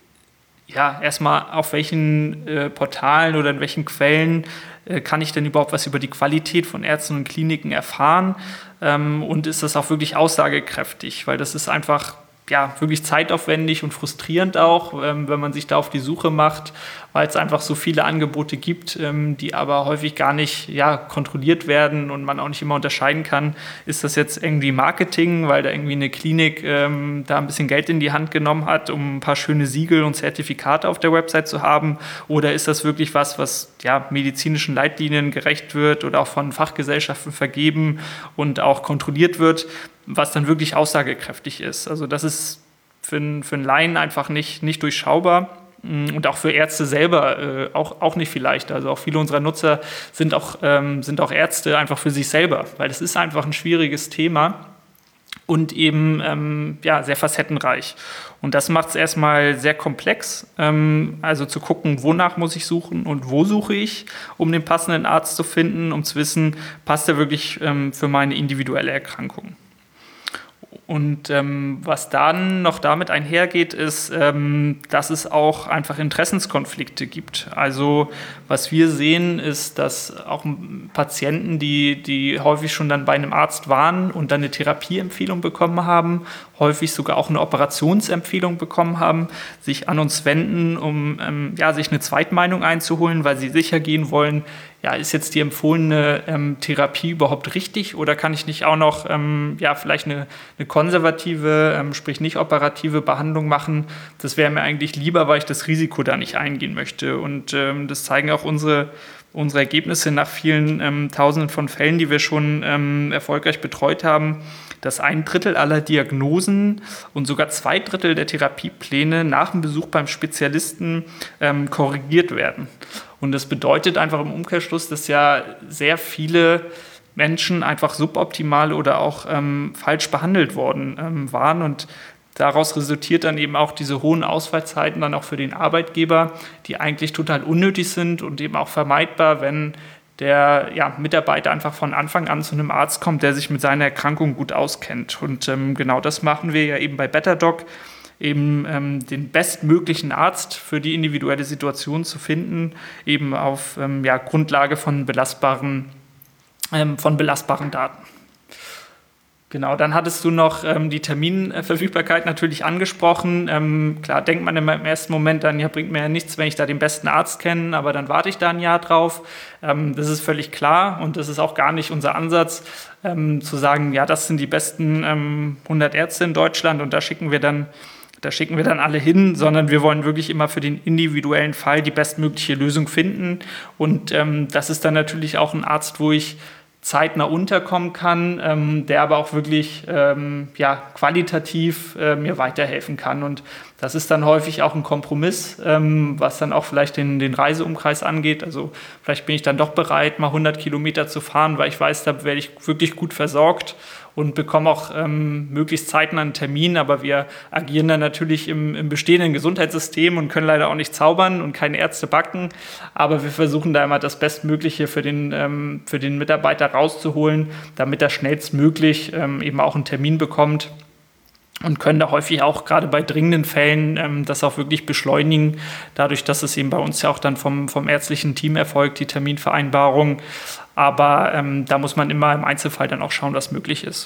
ja, erstmal auf welchen äh, Portalen oder in welchen Quellen äh, kann ich denn überhaupt was über die Qualität von Ärzten und Kliniken erfahren? Ähm, und ist das auch wirklich aussagekräftig? Weil das ist einfach ja, wirklich zeitaufwendig und frustrierend auch, ähm, wenn man sich da auf die Suche macht, weil es einfach so viele Angebote gibt, ähm, die aber häufig gar nicht ja, kontrolliert werden und man auch nicht immer unterscheiden kann, ist das jetzt irgendwie Marketing, weil da irgendwie eine Klinik ähm, da ein bisschen Geld in die Hand genommen hat, um ein paar schöne Siegel und Zertifikate auf der Website zu haben, oder ist das wirklich was, was ja, medizinischen Leitlinien gerecht wird oder auch von Fachgesellschaften vergeben und auch kontrolliert wird, was dann wirklich aussagekräftig ist. Also das ist für einen, für einen Laien einfach nicht, nicht durchschaubar und auch für Ärzte selber äh, auch, auch nicht viel leichter. Also auch viele unserer Nutzer sind auch, ähm, sind auch Ärzte einfach für sich selber, weil das ist einfach ein schwieriges Thema und eben ähm, ja, sehr facettenreich. Und das macht es erstmal sehr komplex, ähm, also zu gucken, wonach muss ich suchen und wo suche ich, um den passenden Arzt zu finden, um zu wissen, passt er wirklich ähm, für meine individuelle Erkrankung. Und ähm, was dann noch damit einhergeht, ist, ähm, dass es auch einfach Interessenskonflikte gibt. Also was wir sehen, ist, dass auch Patienten, die, die häufig schon dann bei einem Arzt waren und dann eine Therapieempfehlung bekommen haben, häufig sogar auch eine Operationsempfehlung bekommen haben, sich an uns wenden, um ähm, ja, sich eine Zweitmeinung einzuholen, weil sie sicher gehen wollen, ja, ist jetzt die empfohlene ähm, Therapie überhaupt richtig oder kann ich nicht auch noch ähm, ja, vielleicht eine, eine konservative, ähm, sprich nicht operative Behandlung machen. Das wäre mir eigentlich lieber, weil ich das Risiko da nicht eingehen möchte. Und ähm, das zeigen auch unsere, unsere Ergebnisse nach vielen ähm, Tausenden von Fällen, die wir schon ähm, erfolgreich betreut haben, dass ein Drittel aller Diagnosen und sogar zwei Drittel der Therapiepläne nach dem Besuch beim Spezialisten ähm, korrigiert werden. Und das bedeutet einfach im Umkehrschluss, dass ja sehr viele Menschen einfach suboptimal oder auch ähm, falsch behandelt worden ähm, waren. Und daraus resultiert dann eben auch diese hohen Ausfallzeiten dann auch für den Arbeitgeber, die eigentlich total unnötig sind und eben auch vermeidbar, wenn der ja, Mitarbeiter einfach von Anfang an zu einem Arzt kommt, der sich mit seiner Erkrankung gut auskennt. Und ähm, genau das machen wir ja eben bei BetterDoc, eben ähm, den bestmöglichen Arzt für die individuelle Situation zu finden, eben auf ähm, ja, Grundlage von belastbaren, ähm, von belastbaren Daten. Genau, dann hattest du noch ähm, die Terminverfügbarkeit natürlich angesprochen. Ähm, klar, denkt man im ersten Moment dann, ja, bringt mir ja nichts, wenn ich da den besten Arzt kenne, aber dann warte ich da ein Jahr drauf. Ähm, das ist völlig klar und das ist auch gar nicht unser Ansatz, ähm, zu sagen, ja, das sind die besten ähm, hundert Ärzte in Deutschland und da schicken wir dann Da schicken wir dann alle hin, sondern wir wollen wirklich immer für den individuellen Fall die bestmögliche Lösung finden. Und ähm, das ist dann natürlich auch ein Arzt, wo ich zeitnah unterkommen kann, ähm, der aber auch wirklich ähm, ja, qualitativ äh, mir weiterhelfen kann. Und das ist dann häufig auch ein Kompromiss, ähm, was dann auch vielleicht den, den Reiseumkreis angeht. Also vielleicht bin ich dann doch bereit, mal hundert Kilometer zu fahren, weil ich weiß, da werde ich wirklich gut versorgt und bekomme auch ähm, möglichst zeitnah einen Termin. Aber wir agieren dann natürlich im, im bestehenden Gesundheitssystem und können leider auch nicht zaubern und keine Ärzte backen. Aber wir versuchen da immer das Bestmögliche für den, ähm, für den Mitarbeiter rauszuholen, damit er schnellstmöglich ähm, eben auch einen Termin bekommt. Und können da häufig auch gerade bei dringenden Fällen ähm, das auch wirklich beschleunigen, dadurch, dass es eben bei uns ja auch dann vom, vom ärztlichen Team erfolgt, die Terminvereinbarung. Aber ähm, da muss man immer im Einzelfall dann auch schauen, was möglich ist.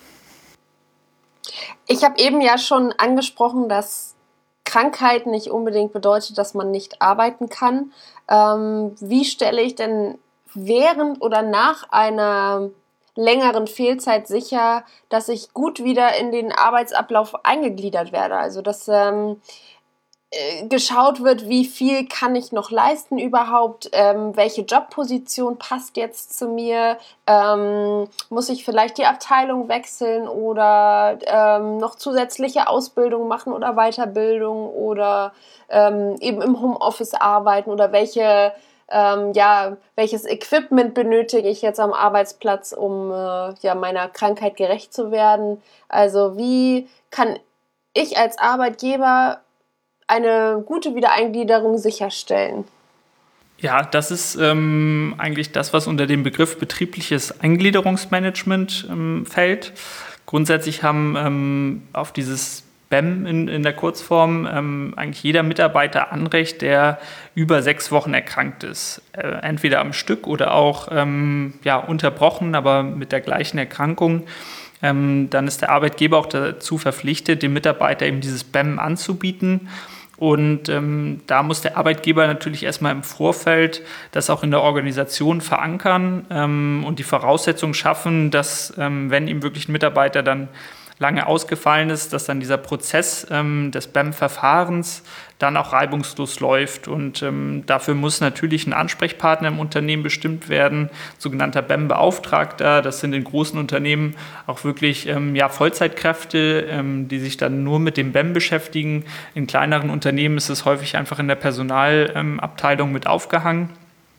Ich habe eben ja schon angesprochen, dass Krankheit nicht unbedingt bedeutet, dass man nicht arbeiten kann. Ähm, wie stelle ich denn während oder nach einer längeren Fehlzeit sicher, dass ich gut wieder in den Arbeitsablauf eingegliedert werde? Also dass ähm, äh, geschaut wird, wie viel kann ich noch leisten überhaupt, ähm, welche Jobposition passt jetzt zu mir, ähm, muss ich vielleicht die Abteilung wechseln oder ähm, noch zusätzliche Ausbildung machen oder Weiterbildung oder ähm, eben im Homeoffice arbeiten oder welche Ähm, ja, welches Equipment benötige ich jetzt am Arbeitsplatz, um äh, ja, meiner Krankheit gerecht zu werden? Also wie kann ich als Arbeitgeber eine gute Wiedereingliederung sicherstellen? Ja, das ist ähm, eigentlich das, was unter dem Begriff betriebliches Eingliederungsmanagement ähm, fällt. Grundsätzlich haben ähm, auf dieses B E M in, in der Kurzform ähm, eigentlich jeder Mitarbeiter Anrecht, der über sechs Wochen erkrankt ist. Äh, entweder am Stück oder auch ähm, ja, unterbrochen, aber mit der gleichen Erkrankung. Ähm, dann ist der Arbeitgeber auch dazu verpflichtet, dem Mitarbeiter eben dieses B E M anzubieten. Und ähm, da muss der Arbeitgeber natürlich erstmal im Vorfeld das auch in der Organisation verankern ähm, und die Voraussetzungen schaffen, dass, ähm, wenn ihm wirklich ein Mitarbeiter dann lange ausgefallen ist, dass dann dieser Prozess ähm, des B E M-Verfahrens dann auch reibungslos läuft. Und ähm, dafür muss natürlich ein Ansprechpartner im Unternehmen bestimmt werden, sogenannter B E M-Beauftragter. Das sind in großen Unternehmen auch wirklich ähm, ja, Vollzeitkräfte, ähm, die sich dann nur mit dem B E M beschäftigen. In kleineren Unternehmen ist es häufig einfach in der Personalabteilung ähm, mit aufgehangen.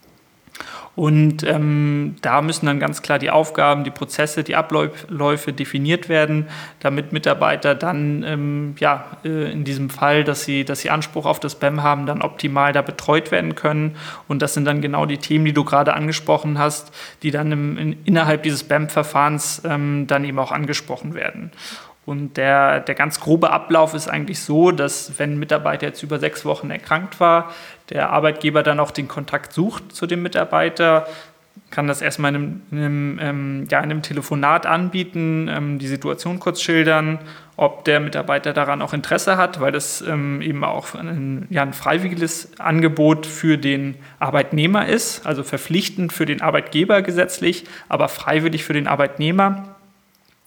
Und ähm, da müssen dann ganz klar die Aufgaben, die Prozesse, die Abläufe definiert werden, damit Mitarbeiter dann ähm, ja, äh, in diesem Fall, dass sie, dass sie Anspruch auf das B E M haben, dann optimal da betreut werden können. Und das sind dann genau die Themen, die du gerade angesprochen hast, die dann im, in, innerhalb dieses B E M-Verfahrens ähm, dann eben auch angesprochen werden. Und der, der ganz grobe Ablauf ist eigentlich so, dass wenn ein Mitarbeiter jetzt über sechs Wochen erkrankt war, der Arbeitgeber dann auch den Kontakt sucht zu dem Mitarbeiter, kann das erstmal in einem, in einem, ähm, ja, in einem Telefonat anbieten, ähm, die Situation kurz schildern, ob der Mitarbeiter daran auch Interesse hat, weil das ähm, eben auch ein, ja, ein freiwilliges Angebot für den Arbeitnehmer ist, also verpflichtend für den Arbeitgeber gesetzlich, aber freiwillig für den Arbeitnehmer.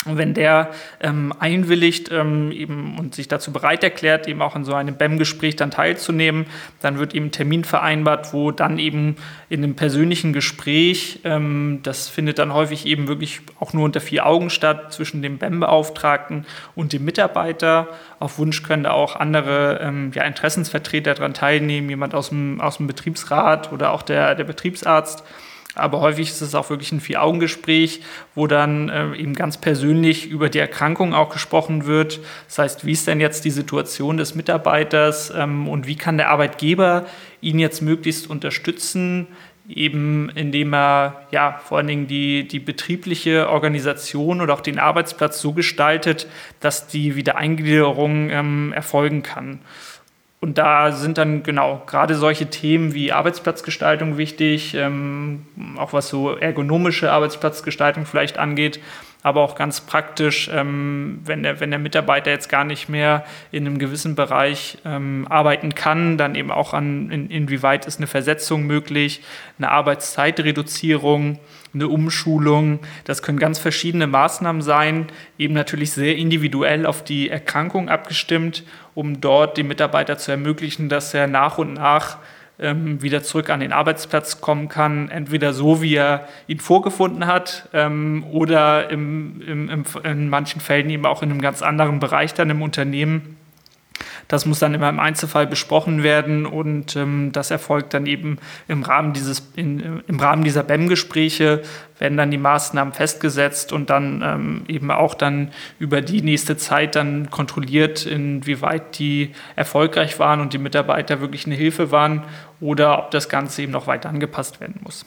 Und wenn der ähm, einwilligt ähm, eben und sich dazu bereit erklärt, eben auch an so einem B E M-Gespräch dann teilzunehmen, dann wird eben ein Termin vereinbart, wo dann eben in einem persönlichen Gespräch, ähm, das findet dann häufig eben wirklich auch nur unter vier Augen statt, zwischen dem B E M-Beauftragten und dem Mitarbeiter. Auf Wunsch können da auch andere ähm, ja, Interessensvertreter daran teilnehmen, jemand aus dem, aus dem Betriebsrat oder auch der, der Betriebsarzt. Aber häufig ist es auch wirklich ein Vier-Augen-Gespräch, wo dann äh, eben ganz persönlich über die Erkrankung auch gesprochen wird. Das heißt, wie ist denn jetzt die Situation des Mitarbeiters ähm, und wie kann der Arbeitgeber ihn jetzt möglichst unterstützen, eben indem er ja vor allen Dingen die, die betriebliche Organisation oder auch den Arbeitsplatz so gestaltet, dass die Wiedereingliederung ähm, erfolgen kann. Und da sind dann genau gerade solche Themen wie Arbeitsplatzgestaltung wichtig, ähm, auch was so ergonomische Arbeitsplatzgestaltung vielleicht angeht, aber auch ganz praktisch, ähm, wenn der, wenn der Mitarbeiter jetzt gar nicht mehr in einem gewissen Bereich ähm, arbeiten kann, dann eben auch an, in, inwieweit ist eine Versetzung möglich, eine Arbeitszeitreduzierung, eine Umschulung. Das können ganz verschiedene Maßnahmen sein, eben natürlich sehr individuell auf die Erkrankung abgestimmt, um dort dem Mitarbeiter zu ermöglichen, dass er nach und nach ähm, wieder zurück an den Arbeitsplatz kommen kann, entweder so, wie er ihn vorgefunden hat, ähm, oder im, im, im, in manchen Fällen eben auch in einem ganz anderen Bereich dann im Unternehmen. Das muss dann immer im Einzelfall besprochen werden und ähm, das erfolgt dann eben im Rahmen dieses, in, im Rahmen dieser B E M-Gespräche, werden dann die Maßnahmen festgesetzt und dann ähm, eben auch dann über die nächste Zeit dann kontrolliert, inwieweit die erfolgreich waren und die Mitarbeiter wirklich eine Hilfe waren oder ob das Ganze eben noch weiter angepasst werden muss.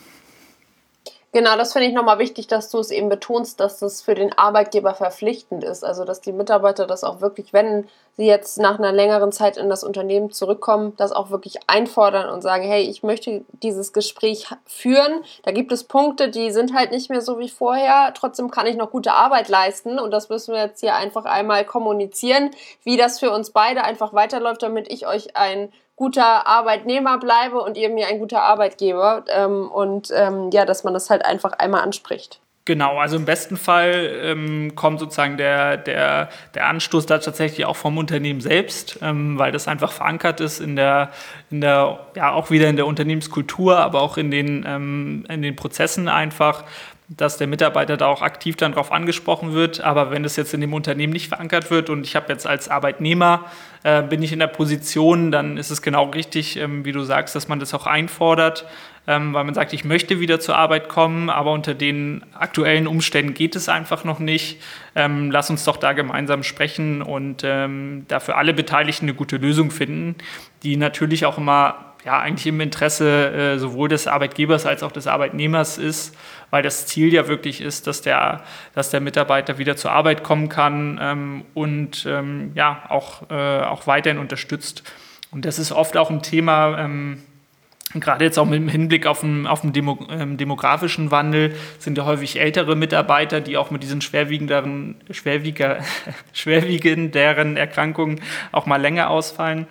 Genau, das finde ich nochmal wichtig, dass du es eben betonst, dass das für den Arbeitgeber verpflichtend ist. Also, dass die Mitarbeiter das auch wirklich, wenn sie jetzt nach einer längeren Zeit in das Unternehmen zurückkommen, das auch wirklich einfordern und sagen, hey, ich möchte dieses Gespräch führen. Da gibt es Punkte, die sind halt nicht mehr so wie vorher. Trotzdem kann ich noch gute Arbeit leisten. Und das müssen wir jetzt hier einfach einmal kommunizieren, wie das für uns beide einfach weiterläuft, damit ich euch ein guter Arbeitnehmer bleibe und ihr mir ein guter Arbeitgeber ähm, und ähm, ja, dass man das halt einfach einmal anspricht. Genau, also im besten Fall ähm, kommt sozusagen der, der, der Anstoß da tatsächlich auch vom Unternehmen selbst, ähm, weil das einfach verankert ist in der, in der, ja auch wieder in der Unternehmenskultur, aber auch in den, ähm, in den Prozessen einfach, dass der Mitarbeiter da auch aktiv dann drauf angesprochen wird. Aber wenn das jetzt in dem Unternehmen nicht verankert wird und ich habe jetzt als Arbeitnehmer, äh, bin ich in der Position, dann ist es genau richtig, ähm, wie du sagst, dass man das auch einfordert, ähm, weil man sagt, ich möchte wieder zur Arbeit kommen, aber unter den aktuellen Umständen geht es einfach noch nicht. Ähm, lass uns doch da gemeinsam sprechen und ähm, dafür alle Beteiligten eine gute Lösung finden, die natürlich auch immer ja, eigentlich im Interesse äh, sowohl des Arbeitgebers als auch des Arbeitnehmers ist, weil das Ziel ja wirklich ist, dass der, dass der Mitarbeiter wieder zur Arbeit kommen kann ähm, und ähm, ja, auch, äh, auch weiterhin unterstützt. Und das ist oft auch ein Thema, ähm, gerade jetzt auch mit dem Hinblick auf den, auf den Demo, ähm, demografischen Wandel, sind ja häufig ältere Mitarbeiter, die auch mit diesen schwerwiegenderen, schwerwieger, schwerwiegenderen Erkrankungen auch mal länger ausfallen.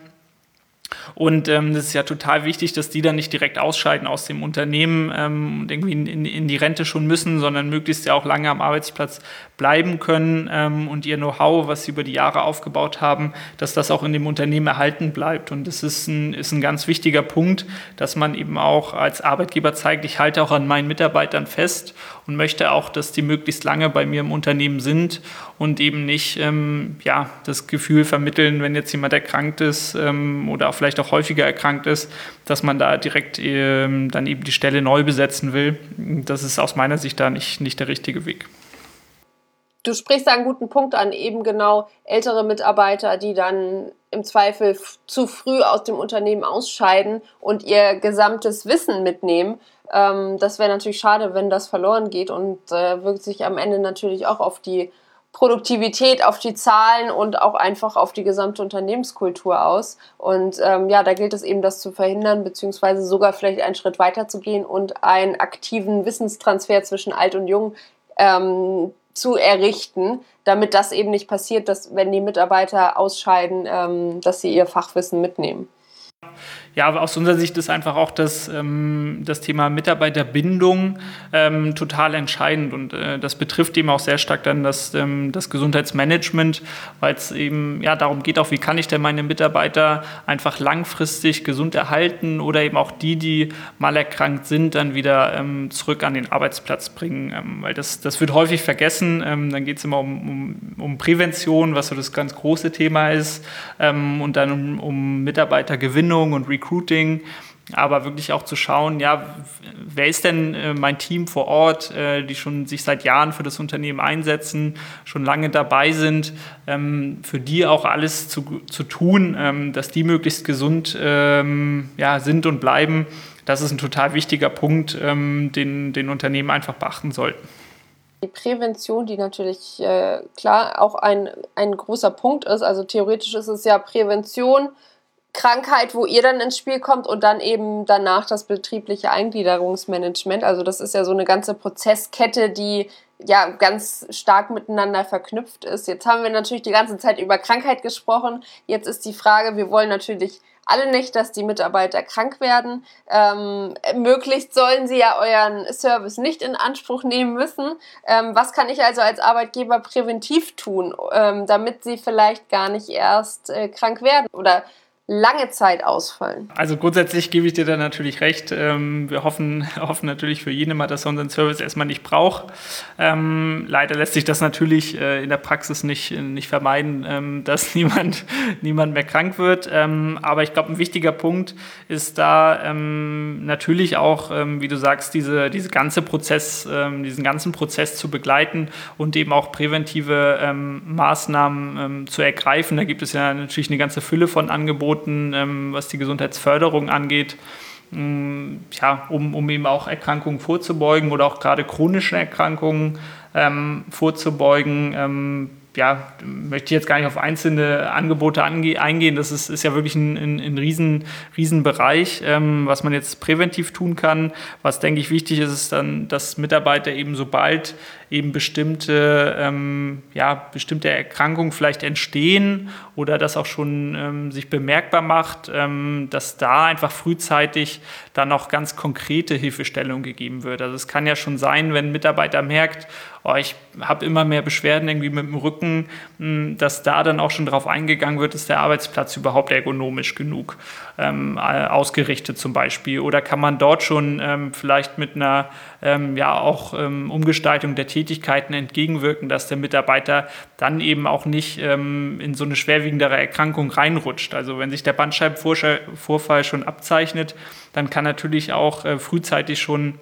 Und ähm, das ist ja total wichtig, dass die dann nicht direkt ausscheiden aus dem Unternehmen ähm, und irgendwie in, in, in die Rente schon müssen, sondern möglichst ja auch lange am Arbeitsplatz bleiben können ähm, und ihr Know-how, was sie über die Jahre aufgebaut haben, dass das auch in dem Unternehmen erhalten bleibt. Und das ist ein, ist ein ganz wichtiger Punkt, dass man eben auch als Arbeitgeber zeigt, ich halte auch an meinen Mitarbeitern fest und möchte auch, dass die möglichst lange bei mir im Unternehmen sind und eben nicht ähm, ja, das Gefühl vermitteln, wenn jetzt jemand erkrankt ist ähm, oder auch vielleicht auch häufiger erkrankt ist, dass man da direkt ähm, dann eben die Stelle neu besetzen will. Das ist aus meiner Sicht da nicht, nicht der richtige Weg. Du sprichst da einen guten Punkt an, eben genau ältere Mitarbeiter, die dann im Zweifel f- zu früh aus dem Unternehmen ausscheiden und ihr gesamtes Wissen mitnehmen. Ähm, das wäre natürlich schade, wenn das verloren geht und äh, wirkt sich am Ende natürlich auch auf die Produktivität, auf die Zahlen und auch einfach auf die gesamte Unternehmenskultur aus. Und ähm, ja, da gilt es eben, das zu verhindern, beziehungsweise sogar vielleicht einen Schritt weiter zu gehen und einen aktiven Wissenstransfer zwischen Alt und Jung ähm, zu errichten, damit das eben nicht passiert, dass wenn die Mitarbeiter ausscheiden, ähm, dass sie ihr Fachwissen mitnehmen. ja, aus unserer Sicht ist einfach auch das, ähm, das Thema Mitarbeiterbindung ähm, total entscheidend und äh, das betrifft eben auch sehr stark dann das, ähm, das Gesundheitsmanagement, weil es eben ja darum geht auch, wie kann ich denn meine Mitarbeiter einfach langfristig gesund erhalten oder eben auch die, die mal erkrankt sind, dann wieder ähm, zurück an den Arbeitsplatz bringen, ähm, weil das, das wird häufig vergessen, ähm, dann geht es immer um, um, um Prävention, was so das ganz große Thema ist ähm, und dann um, um Mitarbeitergewinnung und Recruiting, aber wirklich auch zu schauen, ja, wer ist denn äh, mein Team vor Ort, äh, die schon sich seit Jahren für das Unternehmen einsetzen, schon lange dabei sind, ähm, für die auch alles zu, zu tun, ähm, dass die möglichst gesund ähm, ja, sind und bleiben. Das ist ein total wichtiger Punkt, ähm, den, den Unternehmen einfach beachten sollten. Die Prävention, die natürlich äh, klar auch ein, ein großer Punkt ist, also theoretisch ist es ja Prävention, Krankheit, wo ihr dann ins Spiel kommt und dann eben danach das betriebliche Eingliederungsmanagement. Also das ist ja so eine ganze Prozesskette, die ja ganz stark miteinander verknüpft ist. Jetzt haben wir natürlich die ganze Zeit über Krankheit gesprochen. Jetzt ist die Frage, wir wollen natürlich alle nicht, dass die Mitarbeiter krank werden. Ähm, möglichst sollen sie ja euren Service nicht in Anspruch nehmen müssen. Ähm, was kann ich also als Arbeitgeber präventiv tun, ähm, damit sie vielleicht gar nicht erst äh, krank werden oder lange Zeit ausfallen? Also grundsätzlich gebe ich dir da natürlich recht. Ähm, wir hoffen, hoffen natürlich für jeden immer, dass er unseren Service erstmal nicht braucht. Ähm, leider lässt sich das natürlich äh, in der Praxis nicht, nicht vermeiden, ähm, dass niemand, niemand mehr krank wird. Ähm, aber ich glaube, ein wichtiger Punkt ist da ähm, natürlich auch, ähm, wie du sagst, diese, diese ganze Prozess, ähm, diesen ganzen Prozess zu begleiten und eben auch präventive ähm, Maßnahmen ähm, zu ergreifen. Da gibt es ja natürlich eine ganze Fülle von Angeboten, was die Gesundheitsförderung angeht, ja, um, um eben auch Erkrankungen vorzubeugen oder auch gerade chronische Erkrankungen ähm, vorzubeugen. Ähm, ja, möchte ich jetzt gar nicht auf einzelne Angebote ange- eingehen. Das ist, ist ja wirklich ein, ein, ein riesen, riesen Bereich, ähm, was man jetzt präventiv tun kann. Was, denke ich, wichtig ist, ist dann, dass Mitarbeiter eben sobald eben bestimmte, ähm, ja, bestimmte Erkrankungen vielleicht entstehen oder das auch schon ähm, sich bemerkbar macht, ähm, dass da einfach frühzeitig dann auch ganz konkrete Hilfestellung gegeben wird. Also es kann ja schon sein, wenn ein Mitarbeiter merkt, oh, ich habe immer mehr Beschwerden irgendwie mit dem Rücken, mh, dass da dann auch schon darauf eingegangen wird, ist der Arbeitsplatz überhaupt ergonomisch genug ähm, ausgerichtet zum Beispiel, oder kann man dort schon ähm, vielleicht mit einer ähm, ja auch ähm, Umgestaltung der Tätigkeiten entgegenwirken, dass der Mitarbeiter dann eben auch nicht ähm, in so eine schwerwiegendere Erkrankung reinrutscht. Also wenn sich der Bandscheibenvorfall schon abzeichnet, dann kann natürlich auch äh, frühzeitig schon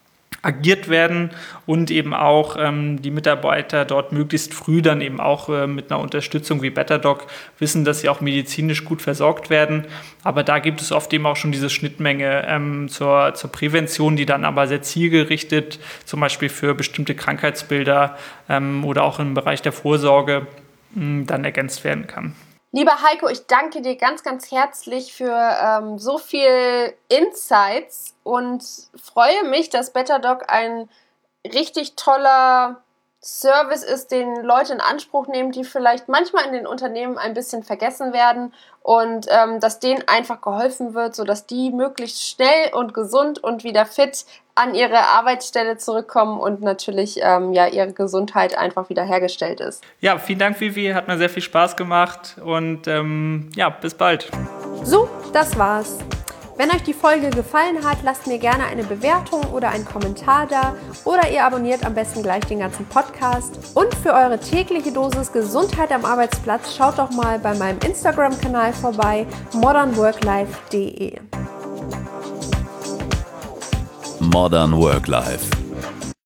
agiert werden und eben auch ähm, die Mitarbeiter dort möglichst früh dann eben auch äh, mit einer Unterstützung wie BetterDoc wissen, dass sie auch medizinisch gut versorgt werden. Aber da gibt es oft eben auch schon diese Schnittmenge ähm, zur, zur Prävention, die dann aber sehr zielgerichtet, zum Beispiel für bestimmte Krankheitsbilder ähm, oder auch im Bereich der Vorsorge mh, dann ergänzt werden kann. Lieber Heiko, ich danke dir ganz, ganz herzlich für ähm, so viel Insights und freue mich, dass BetterDoc ein richtig toller Service ist, den Leute in Anspruch nehmen, die vielleicht manchmal in den Unternehmen ein bisschen vergessen werden und ähm, dass denen einfach geholfen wird, sodass die möglichst schnell und gesund und wieder fit an ihre Arbeitsstelle zurückkommen und natürlich ähm, ja, ihre Gesundheit einfach wieder hergestellt ist. Ja, vielen Dank, Vivi, hat mir sehr viel Spaß gemacht und ähm, ja, bis bald. So, das war's. Wenn euch die Folge gefallen hat, lasst mir gerne eine Bewertung oder einen Kommentar da oder ihr abonniert am besten gleich den ganzen Podcast. Und für eure tägliche Dosis Gesundheit am Arbeitsplatz schaut doch mal bei meinem Instagram-Kanal vorbei, modern work life punkt de. Modern Work Life.